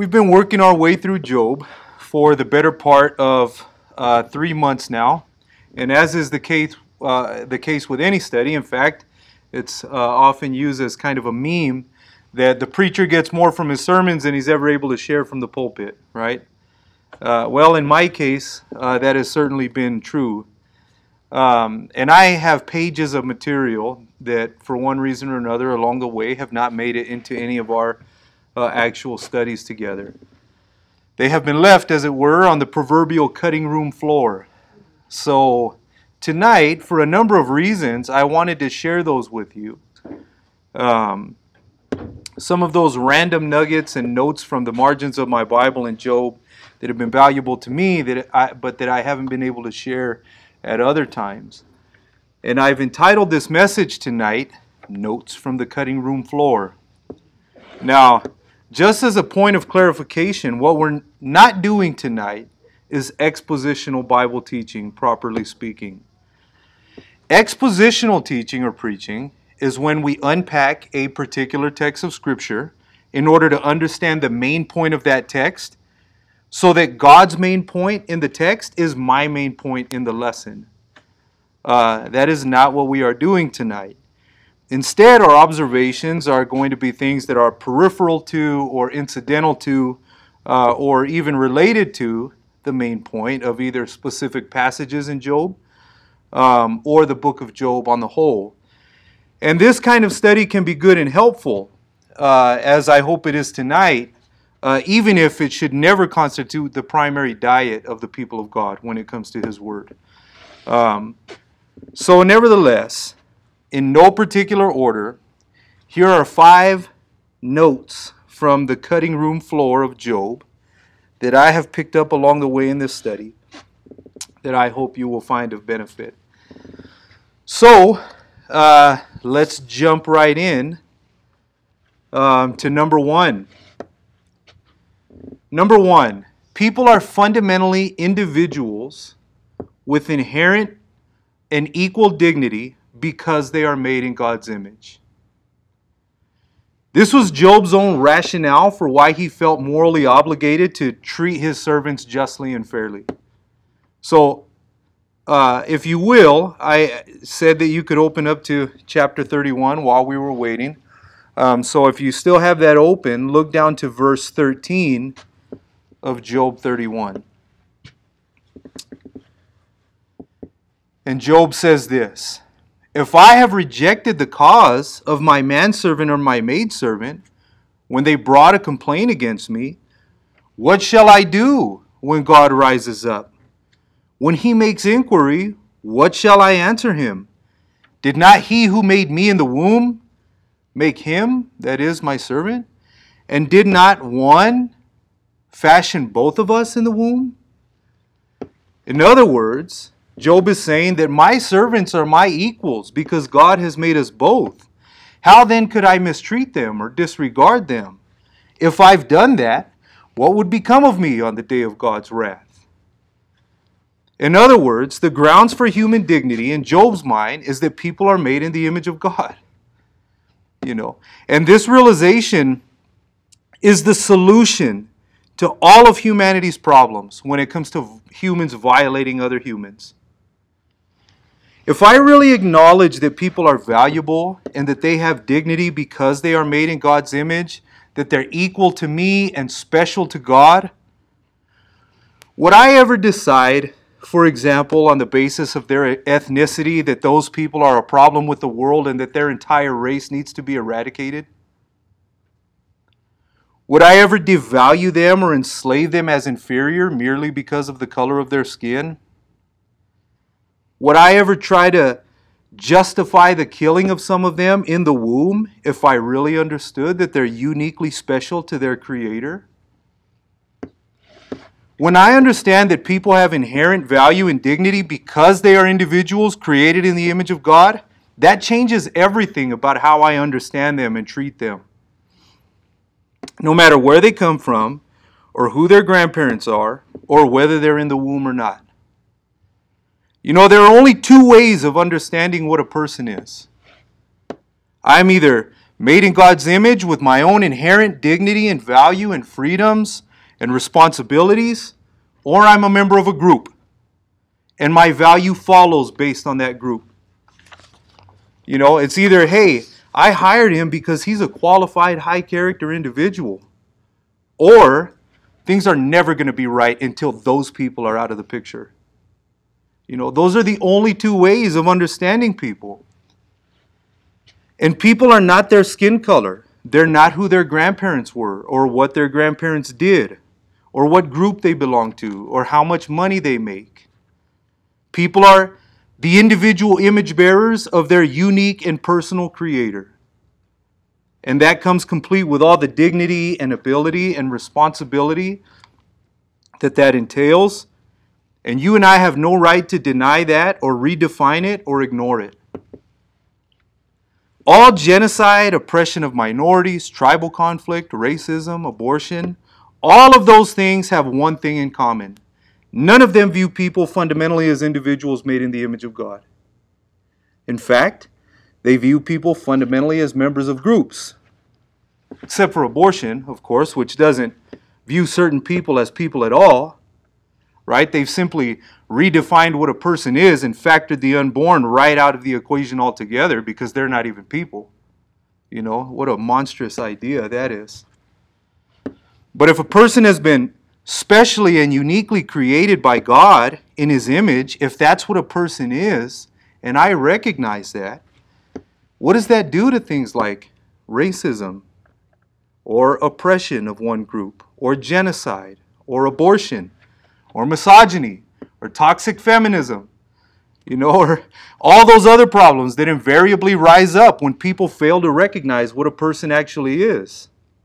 We've been working our way through Job for the better part of 3 months now, and as is the case with any study, in fact, it's often used as kind of a meme that the preacher gets more from his sermons than he's ever able to share from the pulpit, right? Well, in my case, that has certainly been true. And I have pages of material that, for one reason or another, along the way, have not made it into any of our actual studies together. They have been left, as it were, on the proverbial cutting room floor. So tonight, for a number of reasons, I wanted to share those with you. Some of those random nuggets and notes from the margins of my Bible in Job that have been valuable to me, but that I haven't been able to share at other times. And I've entitled this message tonight, Notes from the Cutting Room Floor. Now, just as a point of clarification, what we're not doing tonight is expositional Bible teaching, properly speaking. Expositional teaching or preaching is when we unpack a particular text of Scripture in order to understand the main point of that text, so that God's main point in the text is my main point in the lesson. That is not what we are doing tonight. Instead, our observations are going to be things that are peripheral to or incidental to or even related to the main point of either specific passages in Job or the book of Job on the whole. And this kind of study can be good and helpful, as I hope it is tonight, even if it should never constitute the primary diet of the people of God when it comes to His Word. So nevertheless, in no particular order, here are 5 notes from the cutting room floor of Job that I have picked up along the way in this study that I hope you will find of benefit. So, let's jump right in to number 1. Number 1, people are fundamentally individuals with inherent and equal dignity because they are made in God's image. This was Job's own rationale for why he felt morally obligated to treat his servants justly and fairly. So, if you will, I said that you could open up to chapter 31 while we were waiting. So if you still have that open, look down to verse 13 of Job 31. And Job says this: "If I have rejected the cause of my manservant or my maidservant, when they brought a complaint against me, what shall I do when God rises up? When He makes inquiry, what shall I answer Him? Did not He who made me in the womb make him, that is, my servant? And did not one fashion both of us in the womb?" In other words, Job is saying that my servants are my equals because God has made us both. How then could I mistreat them or disregard them? If I've done that, what would become of me on the day of God's wrath? In other words, the grounds for human dignity in Job's mind is that people are made in the image of God. And this realization is the solution to all of humanity's problems when it comes to humans violating other humans. If I really acknowledge that people are valuable and that they have dignity because they are made in God's image, that they're equal to me and special to God, would I ever decide, for example, on the basis of their ethnicity, that those people are a problem with the world and that their entire race needs to be eradicated? Would I ever devalue them or enslave them as inferior merely because of the color of their skin? Would I ever try to justify the killing of some of them in the womb if I really understood that they're uniquely special to their Creator? When I understand that people have inherent value and dignity because they are individuals created in the image of God, that changes everything about how I understand them and treat them. No matter where they come from, or who their grandparents are, or whether they're in the womb or not. There are only 2 ways of understanding what a person is. I'm either made in God's image with my own inherent dignity and value and freedoms and responsibilities, or I'm a member of a group and my value follows based on that group. You know, it's either, hey, I hired him because he's a qualified, high character individual, or things are never going to be right until those people are out of the picture. You know, those are the only two ways of understanding people. And people are not their skin color. They're not who their grandparents were, or what their grandparents did, or what group they belong to, or how much money they make. People are the individual image bearers of their unique and personal Creator. And that comes complete with all the dignity and ability and responsibility that entails. And you and I have no right to deny that or redefine it or ignore it. All genocide, oppression of minorities, tribal conflict, racism, abortion, all of those things have one thing in common. None of them view people fundamentally as individuals made in the image of God. In fact, they view people fundamentally as members of groups. Except for abortion, of course, which doesn't view certain people as people at all. Right? They've simply redefined what a person is and factored the unborn right out of the equation altogether because they're not even people. You know, what a monstrous idea that is. But if a person has been specially and uniquely created by God in His image, if that's what a person is, and I recognize that, what does that do to things like racism, or oppression of one group, or genocide, or abortion, or misogyny, or toxic feminism, you know, or all those other problems that invariably rise up when people fail to recognize what a person actually is?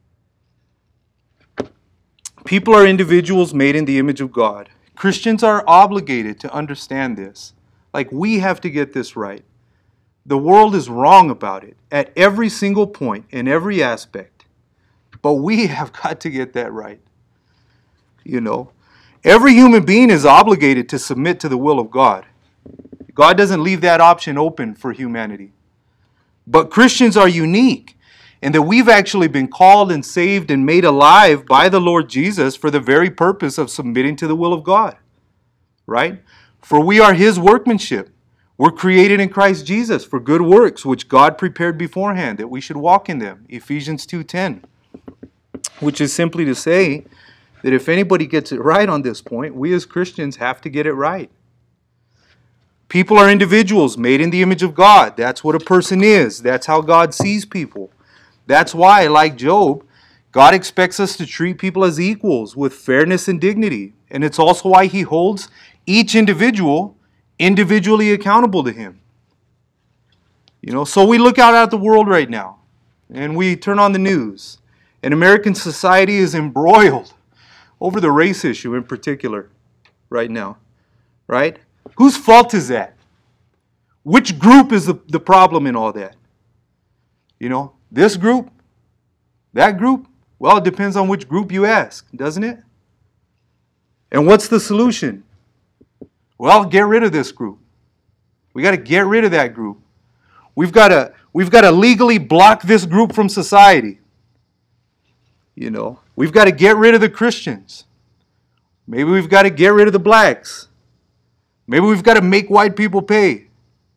People are individuals made in the image of God. Christians are obligated to understand this. Like, we have to get this right. The world is wrong about it at every single point, in every aspect. But we have got to get that right. You know, every human being is obligated to submit to the will of God. God doesn't leave that option open for humanity. But Christians are unique in that we've actually been called and saved and made alive by the Lord Jesus for the very purpose of submitting to the will of God. Right? For we are His workmanship. We're created in Christ Jesus for good works, which God prepared beforehand that we should walk in them. Ephesians 2:10. Which is simply to say that if anybody gets it right on this point, we as Christians have to get it right. People are individuals made in the image of God. That's what a person is. That's how God sees people. That's why, like Job, God expects us to treat people as equals with fairness and dignity. And it's also why He holds each individual individually accountable to Him. You know, so we look out at the world right now and we turn on the news, and American society is embroiled over the race issue in particular right now. Right? Whose fault is that? Which group is the problem in all that? You know, this group? That group? Well, it depends on which group you ask, doesn't it? And what's the solution? Well, get rid of this group. We got to get rid of that group. We've got to legally block this group from society. You know, we've got to get rid of the Christians. Maybe we've got to get rid of the blacks. Maybe we've got to make white people pay.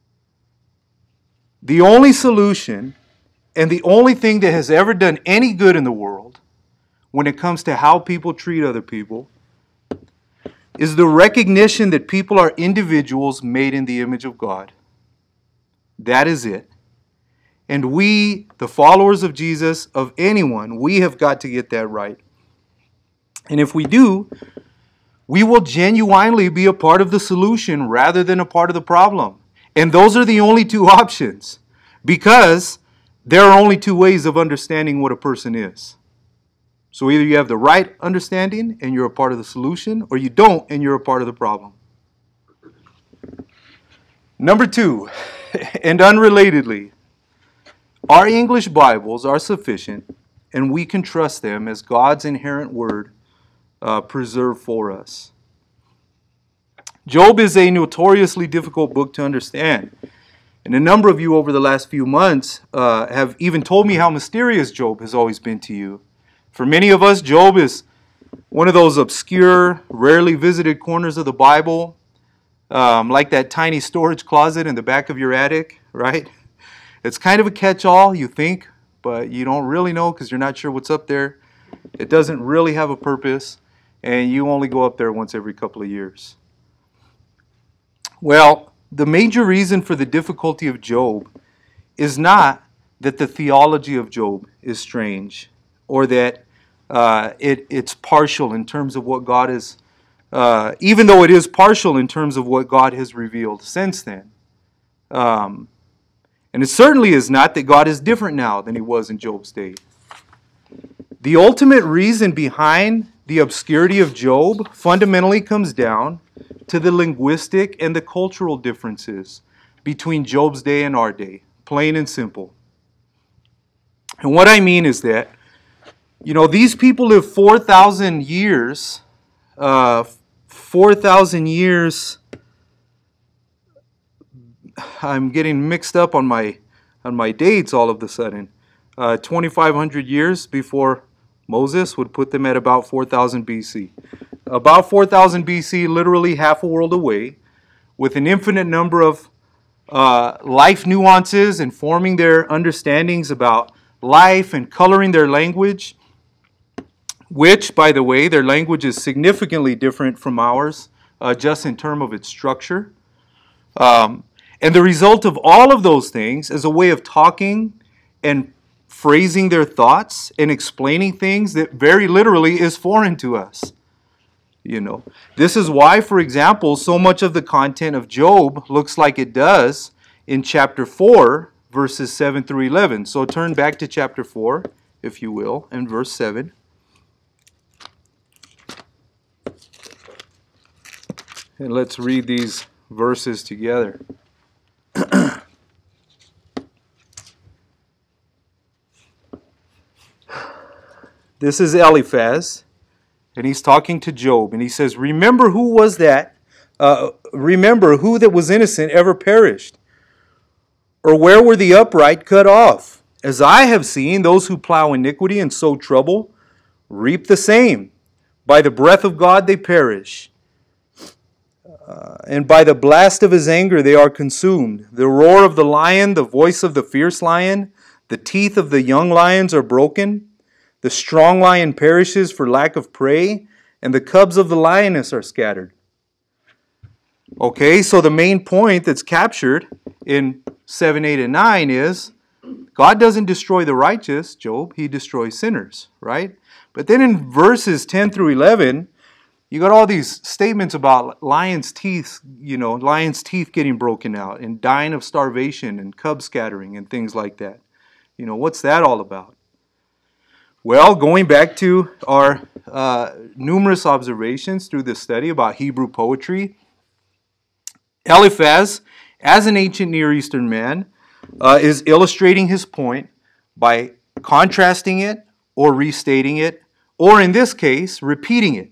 The only solution and the only thing that has ever done any good in the world when it comes to how people treat other people is the recognition that people are individuals made in the image of God. That is it. And we, the followers of Jesus, of anyone, we have got to get that right. And if we do, we will genuinely be a part of the solution rather than a part of the problem. And those are the only two options, because there are only two ways of understanding what a person is. So either you have the right understanding and you're a part of the solution, or you don't and you're a part of the problem. Number 2, and unrelatedly, our English Bibles are sufficient and we can trust them as God's inherent word preserved for us. Job is a notoriously difficult book to understand. And a number of you over the last few months have even told me how mysterious Job has always been to you. For many of us, Job is one of those obscure, rarely visited corners of the Bible, like that tiny storage closet in the back of your attic, right? It's kind of a catch-all, you think, but you don't really know because you're not sure what's up there. It doesn't really have a purpose, and you only go up there once every couple of years. Well, the major reason for the difficulty of Job is not that the theology of Job is strange or that it's partial in terms of what God is, even though it is partial in terms of what God has revealed since then. And it certainly is not that God is different now than he was in Job's day. The ultimate reason behind the obscurity of Job fundamentally comes down to the linguistic and the cultural differences between Job's day and our day, plain and simple. And what I mean is that, these people live 4,000 years, 4,000 years. I'm getting mixed up on my dates all of a sudden. 2,500 years before Moses would put them at about 4,000 BC. About 4,000 BC, literally half a world away, with an infinite number of life nuances informing their understandings about life and coloring their language, which, by the way, their language is significantly different from ours, just in terms of its structure. And the result of all of those things is a way of talking and phrasing their thoughts and explaining things that very literally is foreign to us. This is why, for example, so much of the content of Job looks like it does in chapter 4, verses 7 through 11. So turn back to chapter 4, if you will, and verse 7. And let's read these verses together. This is Eliphaz, and he's talking to Job, and he says, remember who that was innocent ever perished? Or where were the upright cut off? As I have seen, those who plow iniquity and sow trouble reap the same. By the breath of God they perish. And by the blast of his anger they are consumed. The roar of the lion, the voice of the fierce lion, the teeth of the young lions are broken. The strong lion perishes for lack of prey, and the cubs of the lioness are scattered. Okay, so the main point that's captured in 7, 8, and 9 is God doesn't destroy the righteous, Job, he destroys sinners, right? But then in verses 10 through 11, you got all these statements about lions' teeth getting broken out and dying of starvation and cub scattering and things like that. What's that all about? Well, going back to our numerous observations through this study about Hebrew poetry, Eliphaz, as an ancient Near Eastern man, is illustrating his point by contrasting it or restating it, or in this case, repeating it.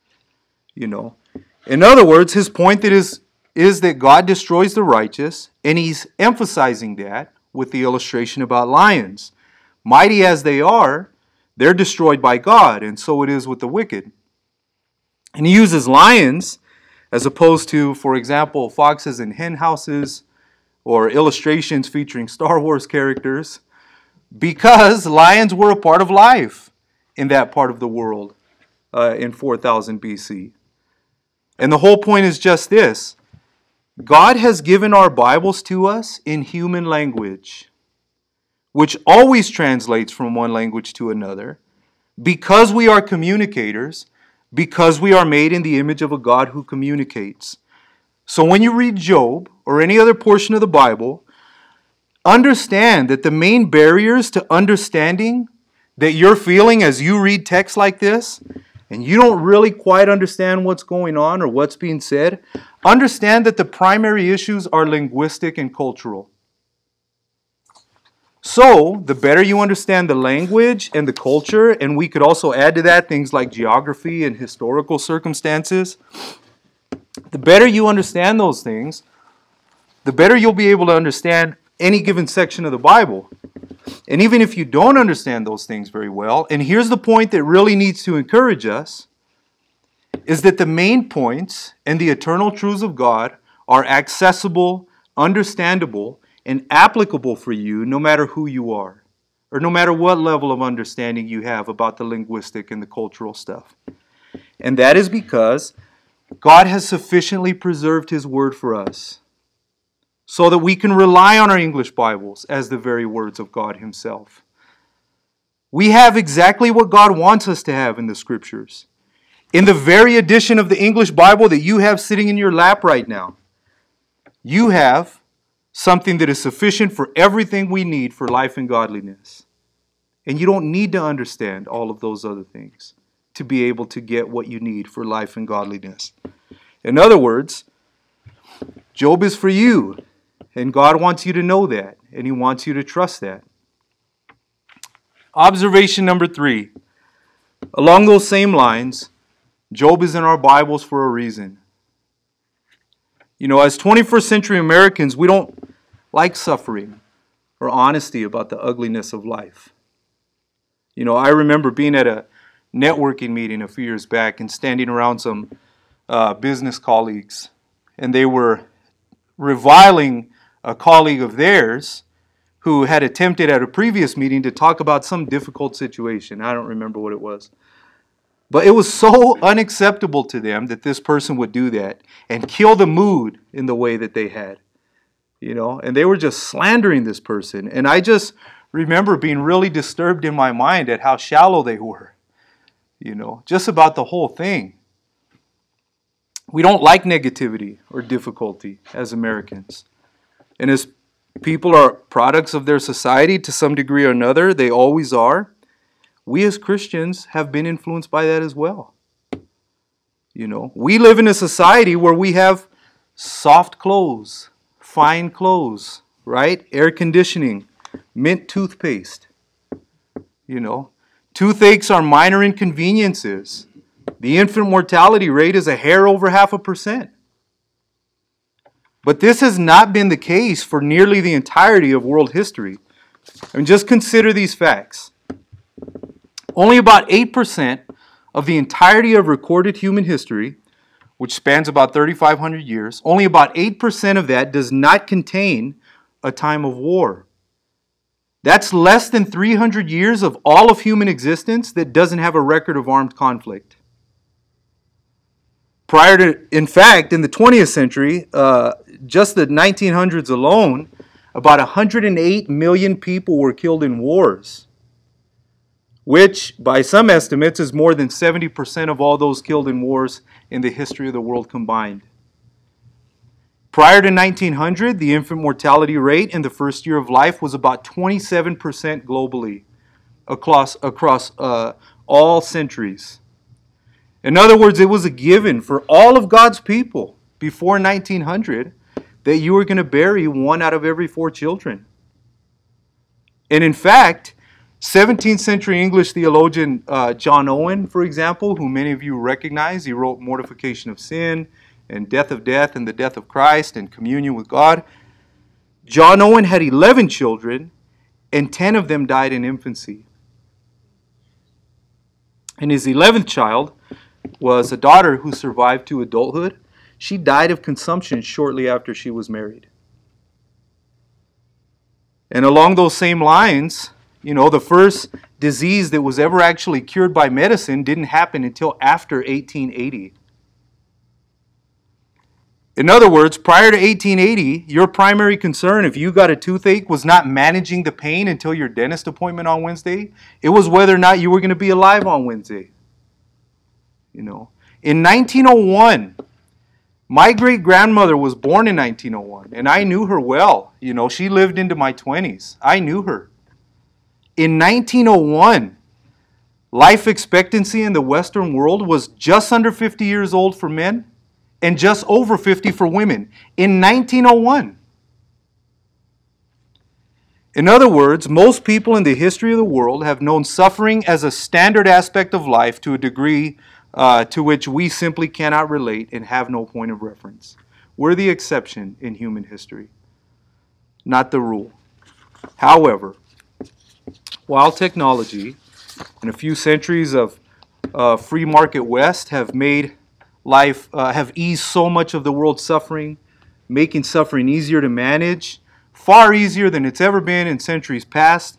In other words, his point is that God destroys the righteous, and he's emphasizing that with the illustration about lions. Mighty as they are, they're destroyed by God, and so it is with the wicked. And he uses lions as opposed to, for example, foxes in hen houses or illustrations featuring Star Wars characters, because lions were a part of life in that part of the world in 4000 BC. And the whole point is just this. God has given our Bibles to us in human language, which always translates from one language to another, because we are communicators, because we are made in the image of a God who communicates. So when you read Job or any other portion of the Bible, understand that the main barriers to understanding that you're feeling as you read texts like this, and you don't really quite understand what's going on or what's being said, understand that the primary issues are linguistic and cultural. So, the better you understand the language and the culture, and we could also add to that things like geography and historical circumstances, the better you understand those things, the better you'll be able to understand any given section of the Bible. And even if you don't understand those things very well, and here's the point that really needs to encourage us, is that the main points and the eternal truths of God are accessible, understandable, and applicable for you no matter who you are, or no matter what level of understanding you have about the linguistic and the cultural stuff. And that is because God has sufficiently preserved His Word for us so that we can rely on our English Bibles as the very words of God Himself. We have exactly what God wants us to have in the Scriptures. In the very edition of the English Bible that you have sitting in your lap right now, you have something that is sufficient for everything we need for life and godliness. And you don't need to understand all of those other things to be able to get what you need for life and godliness. In other words, Job is for you, and God wants you to know that, and He wants you to trust that. Observation number 3. Along those same lines, Job is in our Bibles for a reason. You know, as 21st century Americans, we don't like suffering or honesty about the ugliness of life. You know, I remember being at a networking meeting a few years back and standing around some business colleagues, and they were reviling a colleague of theirs who had attempted at a previous meeting to talk about some difficult situation. I don't remember what it was. But it was so unacceptable to them that this person would do that and kill the mood in the way that they had. You know, and they were just slandering this person. And I just remember being really disturbed in my mind at how shallow they were. You know, just about the whole thing. We don't like negativity or difficulty as Americans. And as people are products of their society to some degree or another, they always are. We as Christians have been influenced by that as well. You know, we live in a society where we have soft clothes, fine clothes, right? Air conditioning, mint toothpaste. You know, toothaches are minor inconveniences. The infant mortality rate is a hair over 0.5%. But this has not been the case for nearly the entirety of world history. I mean, just consider these facts. Only about 8% of the entirety of recorded human history, which spans about 3,500 years, only about 8% of that does not contain a time of war. That's less than 300 years of all of human existence that doesn't have a record of armed conflict. In fact, in the 20th century, just the 1900s alone, about 108 million people were killed in wars, which, by some estimates, is more than 70% of all those killed in wars in the history of the world combined. Prior to 1900, the infant mortality rate in the first year of life was about 27% globally across all centuries. In other words, it was a given for all of God's people before 1900 that you were going to bury 1 out of every 4 children. And in fact, 17th century English theologian John Owen, for example, who many of you recognize, he wrote Mortification of Sin and Death of Death and the Death of Christ and Communion with God. John Owen had 11 children and 10 of them died in infancy. And his 11th child was a daughter who survived to adulthood. She died of consumption shortly after she was married. And along those same lines, you know, the first disease that was ever actually cured by medicine didn't happen until after 1880. In other words, prior to 1880, your primary concern if you got a toothache was not managing the pain until your dentist appointment on Wednesday. It was whether or not you were going to be alive on Wednesday. You know, in 1901, my great-grandmother was born in 1901, and I knew her well. You know, she lived into my 20s. I knew her. In 1901, life expectancy in the Western world was just under 50 years old for men and just over 50 for women. In 1901. In other words, most people in the history of the world have known suffering as a standard aspect of life to a degree to which we simply cannot relate and have no point of reference. We're the exception in human history, not the rule. However, while technology and a few centuries of free market West have made have eased so much of the world's suffering, making suffering easier to manage, far easier than it's ever been in centuries past,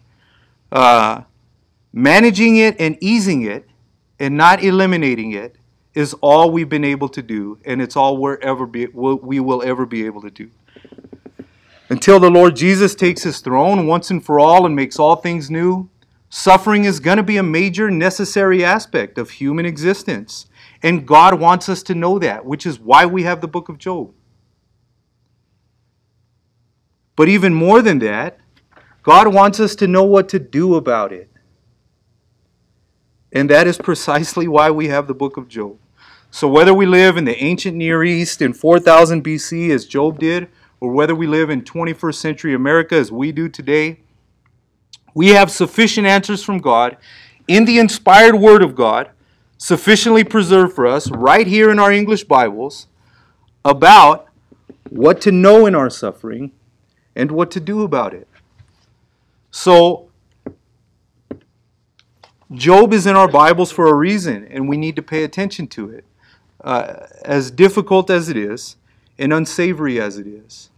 managing it and easing it and not eliminating it is all we've been able to do, and it's all we will ever be able to do. Until the Lord Jesus takes his throne once and for all and makes all things new, suffering is going to be a major necessary aspect of human existence. And God wants us to know that, which is why we have the book of Job. But even more than that, God wants us to know what to do about it. And that is precisely why we have the book of Job. So whether we live in the ancient Near East in 4000 BC as Job did, or whether we live in 21st century America as we do today, we have sufficient answers from God in the inspired Word of God, sufficiently preserved for us right here in our English Bibles, about what to know in our suffering and what to do about it. So, Job is in our Bibles for a reason, and we need to pay attention to it. As difficult as it is, and unsavory as it is.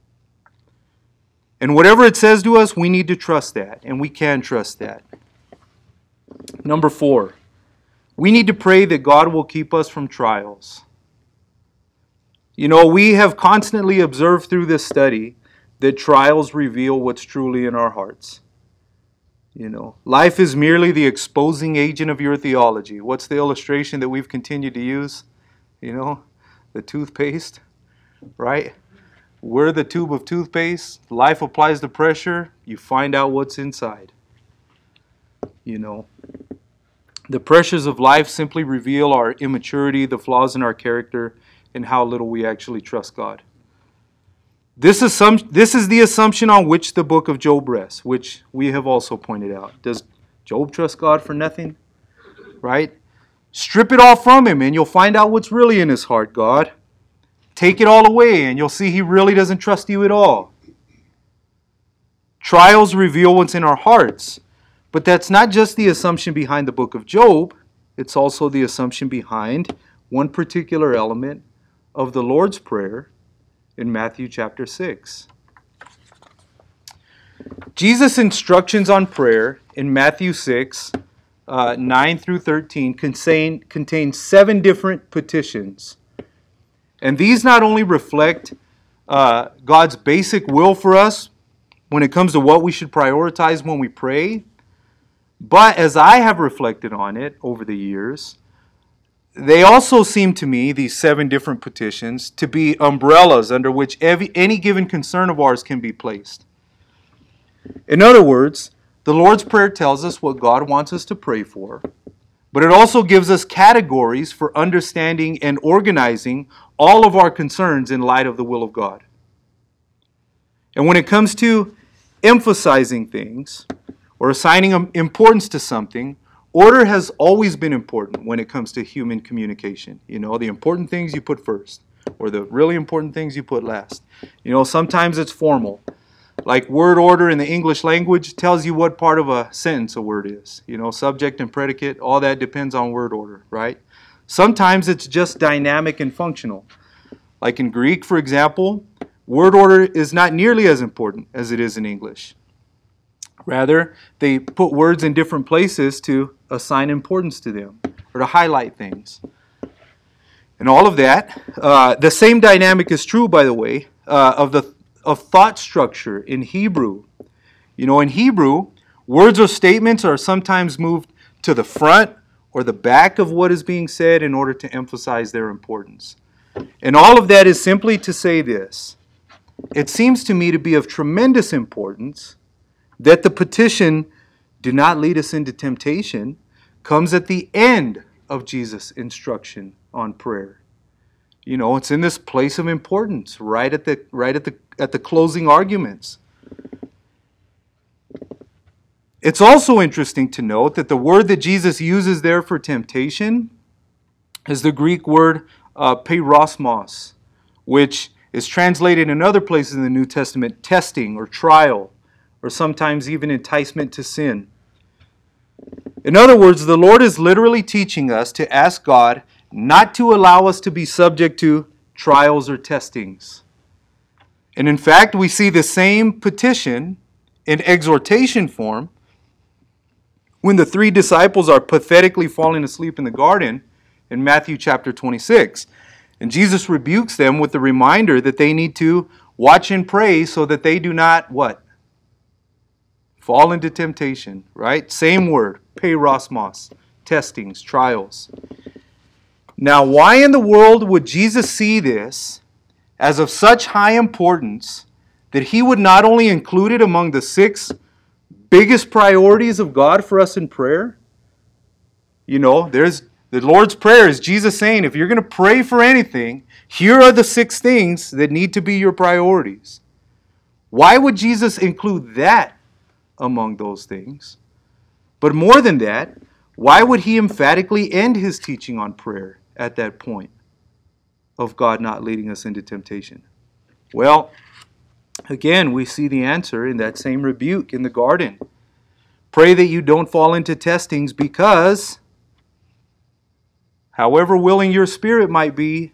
And whatever it says to us, we need to trust that, and we can trust that. Number 4, we need to pray that God will keep us from trials. You know, we have constantly observed through this study that trials reveal what's truly in our hearts. You know, life is merely the exposing agent of your theology. What's the illustration that we've continued to use? You know, the toothpaste, right? We're the tube of toothpaste. Life applies the pressure. You find out what's inside. You know, the pressures of life simply reveal our immaturity, the flaws in our character, and how little we actually trust God. This is the assumption on which the book of Job rests, which we have also pointed out. Does Job trust God for nothing? Right? Strip it all from him and you'll find out what's really in his heart, God. Take it all away and you'll see he really doesn't trust you at all. Trials reveal what's in our hearts. But that's not just the assumption behind the book of Job. It's also the assumption behind one particular element of the Lord's Prayer in Matthew chapter 6. Jesus' instructions on prayer in Matthew 6, 9 through 13 contain 7 different petitions. And these not only reflect God's basic will for us when it comes to what we should prioritize when we pray, but as I have reflected on it over the years, they also seem to me, these 7 different petitions, to be umbrellas under which any given concern of ours can be placed. In other words, the Lord's Prayer tells us what God wants us to pray for, but it also gives us categories for understanding and organizing all of our concerns in light of the will of God. And when it comes to emphasizing things or assigning importance to something, order has always been important when it comes to human communication. You know, the important things you put first, or the really important things you put last. You know, sometimes it's formal. Like word order in the English language tells you what part of a sentence a word is. You know, subject and predicate, all that depends on word order, right? Sometimes it's just dynamic and functional. Like in Greek, for example, word order is not nearly as important as it is in English. Rather, they put words in different places to assign importance to them or to highlight things. And all of that, the same dynamic is true, by the way, of thought structure in Hebrew. You know, in Hebrew, words or statements are sometimes moved to the front or the back of what is being said in order to emphasize their importance. And all of that is simply to say this. It seems to me to be of tremendous importance that the petition, "do not lead us into temptation," comes at the end of Jesus' instruction on prayer. You know, it's in this place of importance, right at the closing arguments. It's also interesting to note that the word that Jesus uses there for temptation is the Greek word peirosmos, which is translated in other places in the New Testament testing or trial, or sometimes even enticement to sin. In other words, the Lord is literally teaching us to ask God not to allow us to be subject to trials or testings. And in fact, we see the same petition in exhortation form when the 3 disciples are pathetically falling asleep in the garden in Matthew chapter 26. And Jesus rebukes them with the reminder that they need to watch and pray so that they do not, what? Fall into temptation, right? Same word, peirasmos, testings, trials. Now, why in the world would Jesus see this as of such high importance that he would not only include it among the 6 biggest priorities of God for us in prayer? You know, there's the Lord's Prayer is Jesus saying, if you're going to pray for anything, here are the 6 things that need to be your priorities. Why would Jesus include that among those things? But more than that, why would he emphatically end his teaching on prayer at that point of God not leading us into temptation? Well, again, we see the answer in that same rebuke in the garden. Pray that you don't fall into testings because, however willing your spirit might be,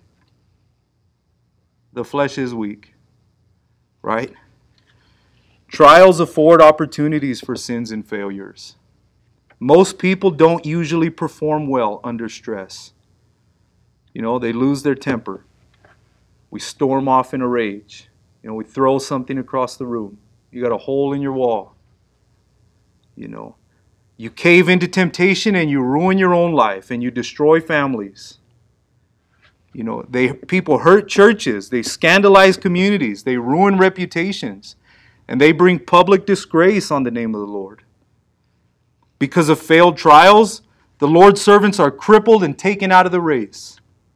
the flesh is weak. Right? Trials afford opportunities for sins and failures. Most people don't usually perform well under stress. You know, they lose their temper. We storm off in a rage. You know, we throw something across the room. You got a hole in your wall. You know, you cave into temptation and you ruin your own life and you destroy families. You know, people hurt churches, they scandalize communities, they ruin reputations, and they bring public disgrace on the name of the Lord. Because of failed trials, the Lord's servants are crippled and taken out of the race.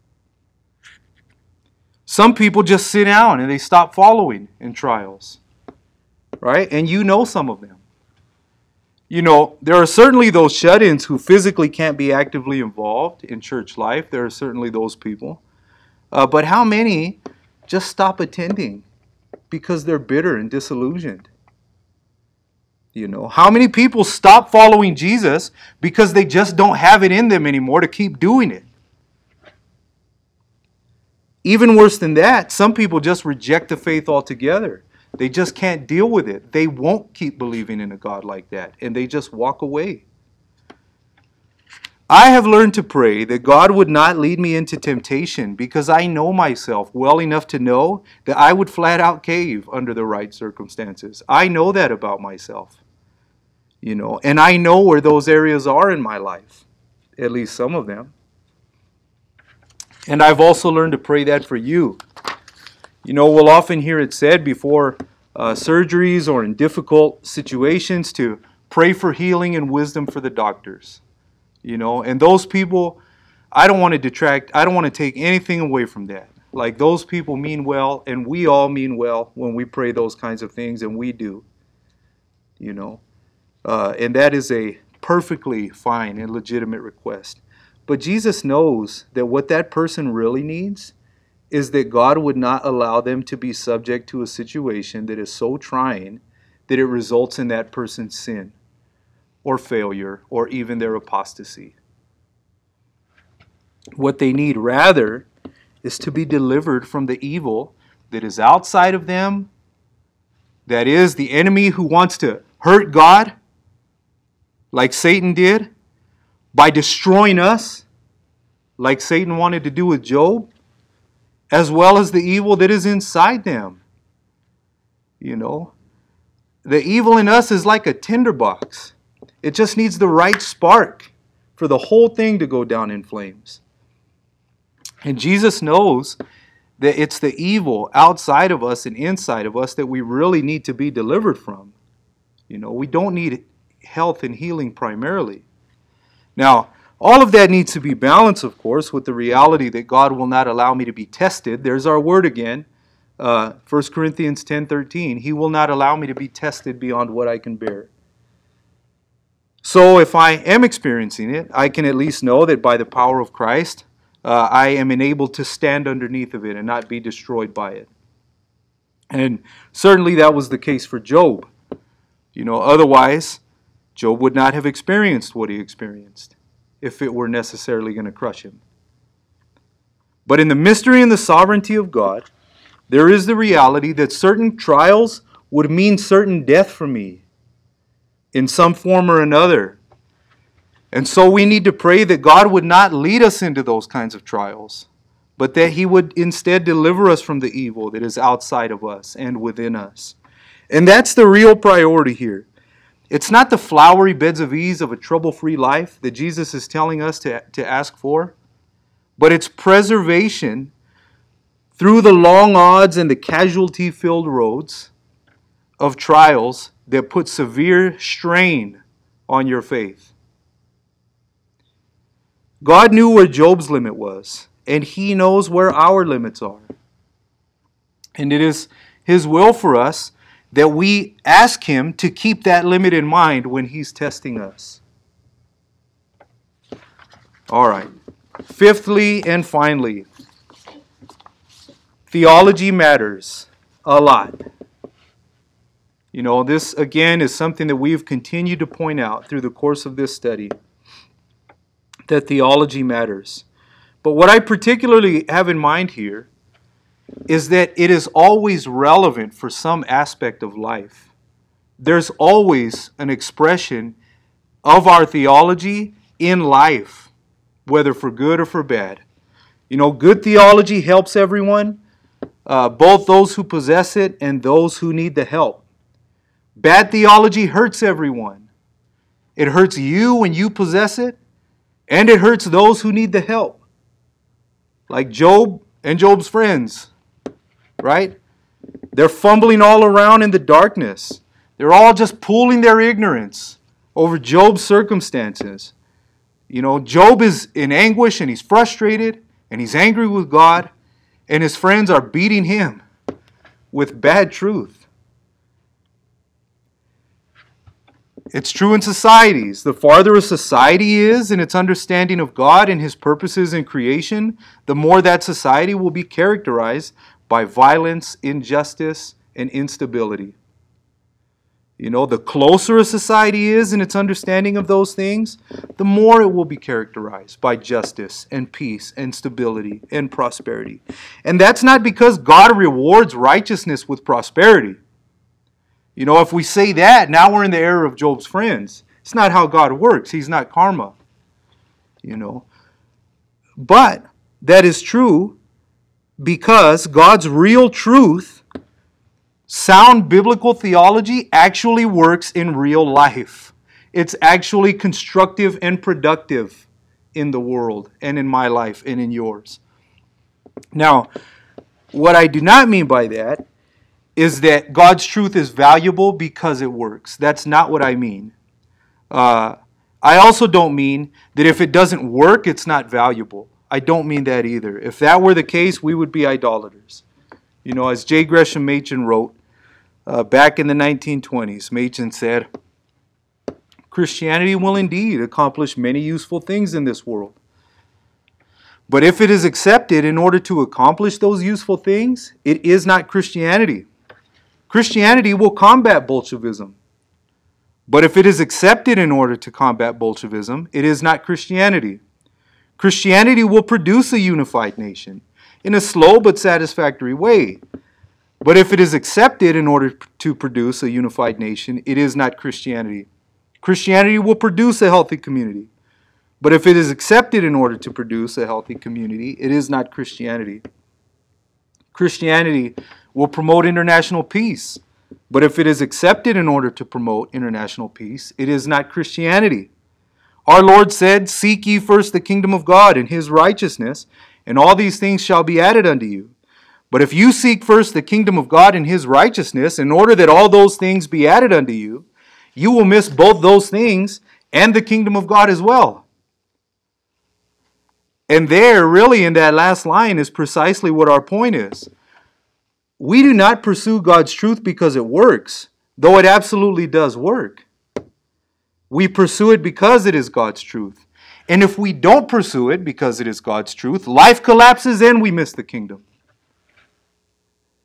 Some people just sit down and they stop following in trials. Right? And you know some of them. You know, there are certainly those shut-ins who physically can't be actively involved in church life. There are certainly those people. But how many just stop attending because they're bitter and disillusioned? You know, how many people stop following Jesus because they just don't have it in them anymore to keep doing it? Even worse than that, some people just reject the faith altogether. They just can't deal with it. They won't keep believing in a God like that, and they just walk away. I have learned to pray that God would not lead me into temptation because I know myself well enough to know that I would flat out cave under the right circumstances. I know that about myself. You know, and I know where those areas are in my life, at least some of them. And I've also learned to pray that for you. You know, we'll often hear it said before surgeries or in difficult situations to pray for healing and wisdom for the doctors. You know, and those people, I don't want to take anything away from that. Like, those people mean well, and we all mean well when we pray those kinds of things, and we do. You know, and that is a perfectly fine and legitimate request. But Jesus knows that what that person really needs is that God would not allow them to be subject to a situation that is so trying that it results in that person's sin or failure or even their apostasy. What they need rather is to be delivered from the evil that is outside of them, that is, the enemy who wants to hurt God, like Satan did, by destroying us, like Satan wanted to do with Job, as well as the evil that is inside them. You know, the evil in us is like a tinderbox. It just needs the right spark for the whole thing to go down in flames. And Jesus knows that it's the evil outside of us and inside of us that we really need to be delivered from. You know, we don't need health and healing primarily. Now, all of that needs to be balanced, of course, with the reality that God will not allow me to be tested. There's our word again, 1 Corinthians 10:13. He will not allow me to be tested beyond what I can bear. So if I am experiencing it, I can at least know that by the power of Christ, I am enabled to stand underneath of it and not be destroyed by it. And certainly that was the case for Job. Otherwise, Job would not have experienced what he experienced if it were necessarily going to crush him. But in the mystery and the sovereignty of God, there is the reality that certain trials would mean certain death for me in some form or another. And so we need to pray that God would not lead us into those kinds of trials, but that He would instead deliver us from the evil that is outside of us and within us. And that's the real priority here. It's not the flowery beds of ease of a trouble-free life that Jesus is telling us to ask for, but it's preservation through the long odds and the casualty-filled roads of trials that put severe strain on your faith. God knew where Job's limit was, and He knows where our limits are. And it is His will for us that we ask Him to keep that limit in mind when He's testing us. All right. Fifthly and finally, theology matters a lot. This again is something that we've continued to point out through the course of this study, that theology matters. But what I particularly have in mind here is that it is always relevant for some aspect of life. There's always an expression of our theology in life, whether for good or for bad. Good theology helps everyone, both those who possess it and those who need the help. Bad theology hurts everyone. It hurts you when you possess it, and it hurts those who need the help. Like Job and Job's friends, right? They're fumbling all around in the darkness. They're all just pooling their ignorance over Job's circumstances. Job is in anguish and he's frustrated and he's angry with God, and his friends are beating him with bad truth. It's true in societies. The farther a society is in its understanding of God and His purposes in creation, the more that society will be characterized by violence, injustice, and instability. The closer a society is in its understanding of those things, the more it will be characterized by justice and peace and stability and prosperity. And that's not because God rewards righteousness with prosperity. If we say that, now we're in the error of Job's friends. It's not how God works. He's not karma. But that is true because God's real truth, sound biblical theology, actually works in real life. It's actually constructive and productive in the world and in my life and in yours. Now, what I do not mean by that is that God's truth is valuable because it works. That's not what I mean. I also don't mean that if it doesn't work, it's not valuable. I don't mean that either. If that were the case, we would be idolaters. As J. Gresham Machen wrote back in the 1920s, Machen said, Christianity will indeed accomplish many useful things in this world. But if it is accepted in order to accomplish those useful things, it is not Christianity. Christianity will combat Bolshevism. But if it is accepted in order to combat Bolshevism, it is not Christianity. Christianity will produce a unified nation in a slow but satisfactory way. But if it is accepted in order to produce a unified nation, it is not Christianity. Christianity will produce a healthy community. But if it is accepted in order to produce a healthy community, it is not Christianity. Christianity will promote international peace. But if it is accepted in order to promote international peace, it is not Christianity. Our Lord said, Seek ye first the kingdom of God and His righteousness, and all these things shall be added unto you. But if you seek first the kingdom of God and His righteousness, in order that all those things be added unto you, you will miss both those things and the kingdom of God as well. And there, really, in that last line is precisely what our point is. We do not pursue God's truth because it works, though it absolutely does work. We pursue it because it is God's truth. And if we don't pursue it because it is God's truth, life collapses and we miss the kingdom.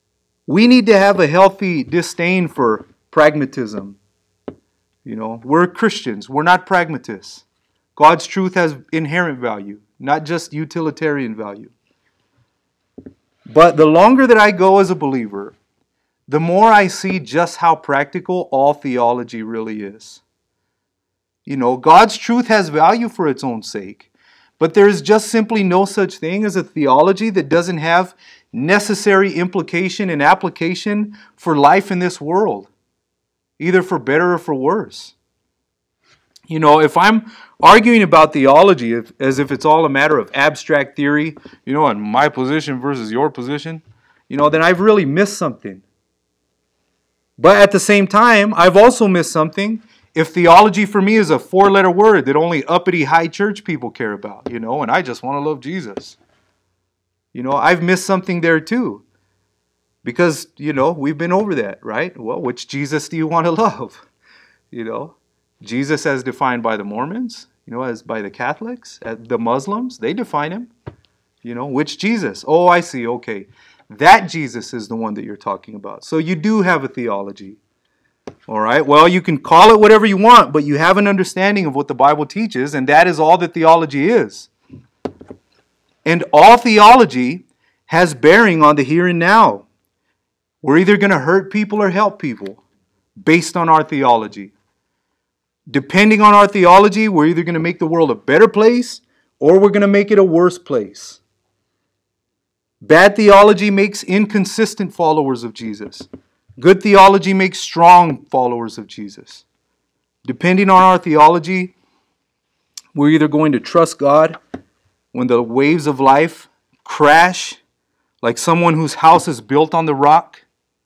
We need to have a healthy disdain for pragmatism. We're Christians. We're not pragmatists. God's truth has inherent value, not just utilitarian value. But the longer that I go as a believer, the more I see just how practical all theology really is. God's truth has value for its own sake, but there is just simply no such thing as a theology that doesn't have necessary implication and application for life in this world, either for better or for worse. If I'm arguing about theology as if it's all a matter of abstract theory, and my position versus your position, then I've really missed something. But at the same time, I've also missed something if theology for me is a four-letter word that only uppity high church people care about, and I just want to love Jesus. I've missed something there too. Because, we've been over that, right? Well, which Jesus do you want to love? Jesus as defined by the Mormons, as by the Catholics, the Muslims, they define him. Which Jesus? Oh, I see, okay. That Jesus is the one that you're talking about. So you do have a theology. All right, well, you can call it whatever you want, but you have an understanding of what the Bible teaches, and that is all that theology is. And all theology has bearing on the here and now. We're either going to hurt people or help people based on our theology. Depending on our theology, we're either going to make the world a better place or we're going to make it a worse place. Bad theology makes inconsistent followers of Jesus. Good theology makes strong followers of Jesus. Depending on our theology, we're either going to trust God when the waves of life crash like someone whose house is built on the rock,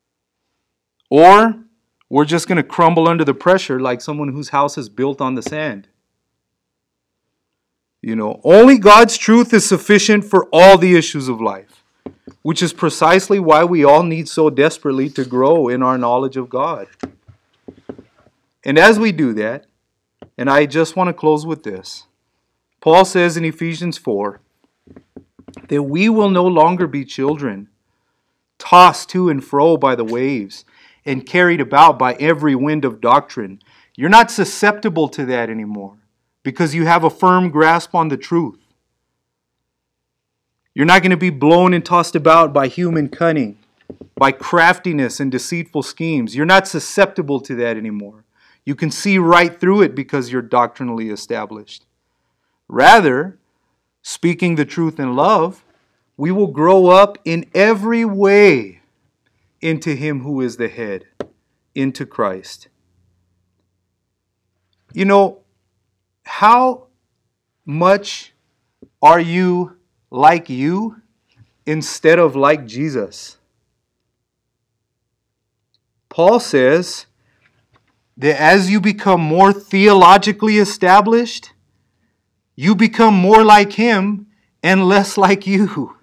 or we're just going to crumble under the pressure like someone whose house is built on the sand. Only God's truth is sufficient for all the issues of life, which is precisely why we all need so desperately to grow in our knowledge of God. And as we do that, and I just want to close with this, Paul says in Ephesians 4 that we will no longer be children, tossed to and fro by the waves and carried about by every wind of doctrine. You're not susceptible to that anymore because you have a firm grasp on the truth. You're not going to be blown and tossed about by human cunning, by craftiness and deceitful schemes. You're not susceptible to that anymore. You can see right through it because you're doctrinally established. Rather, speaking the truth in love, we will grow up in every way into Him who is the head, into Christ. How much are you like you instead of like Jesus? Paul says that as you become more theologically established, you become more like Him and less like you.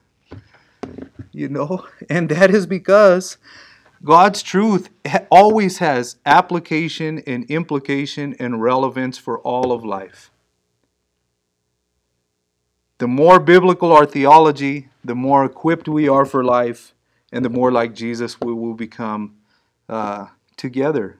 And that is because God's truth always has application and implication and relevance for all of life. The more biblical our theology, the more equipped we are for life, and the more like Jesus we will become together.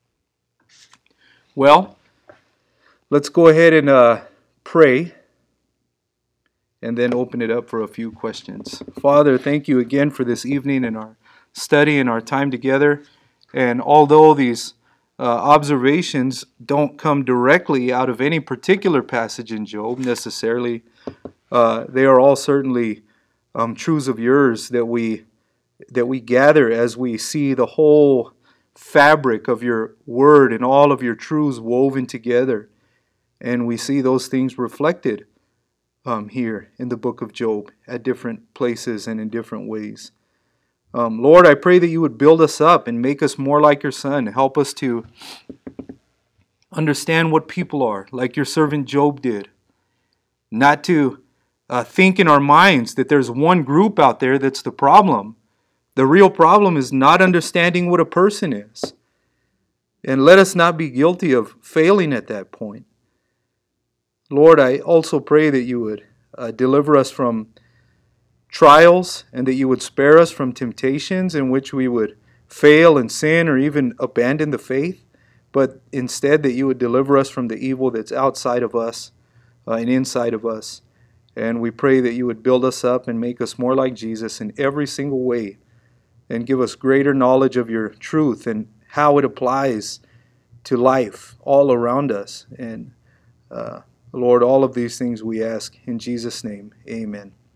Well, let's go ahead and pray and then open it up for a few questions. Father, thank you again for this evening and our study and our time together. And although these observations don't come directly out of any particular passage in Job necessarily, they are all certainly truths of yours that we gather as we see the whole fabric of your word and all of your truths woven together. And we see those things reflected here in the book of Job at different places and in different ways. Lord, I pray that you would build us up and make us more like your Son. Help us to understand what people are, like your servant Job did. Not to think in our minds that there's one group out there that's the problem. The real problem is not understanding what a person is. And let us not be guilty of failing at that point. Lord, I also pray that you would deliver us from trials, and that you would spare us from temptations in which we would fail and sin or even abandon the faith, but instead that you would deliver us from the evil that's outside of us and inside of us. And we pray that you would build us up and make us more like Jesus in every single way, and give us greater knowledge of your truth and how it applies to life all around us. And Lord, all of these things we ask in Jesus' name. Amen.